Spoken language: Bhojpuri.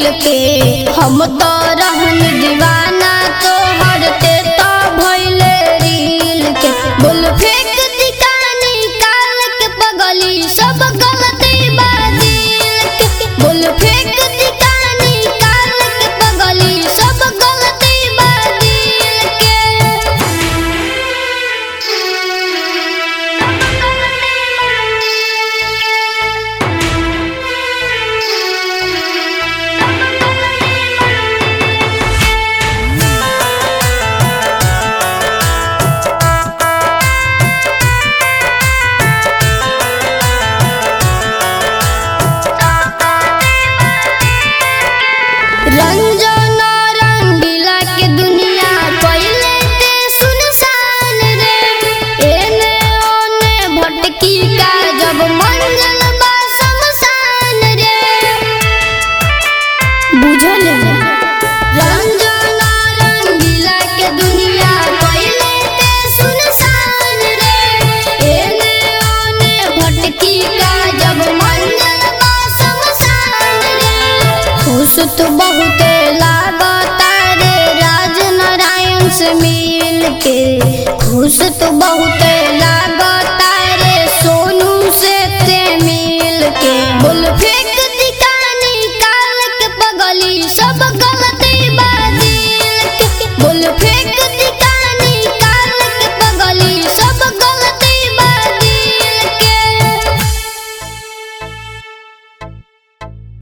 के हम तो रहन दीवाना तोहर ते तो भइले रील के बोल फेंक दिकानी काल के पगली सब गलती बा दिल के बोल फेंक दिकानी काल के पगली सब गलती बा दिल के रंजन रंगीला के दुनिया पहले ते सुनसान रे एने ओने भटकी का जब मंगल बा शमशान रे बुझल रंजन रंगीला के दुनिया पहले ते सुनसान रे एने ओने भटकी का जब मंगल बा शमशान रे खुश तो बहुत लागता रे राज नारायण से मिल के खुश तो बहुत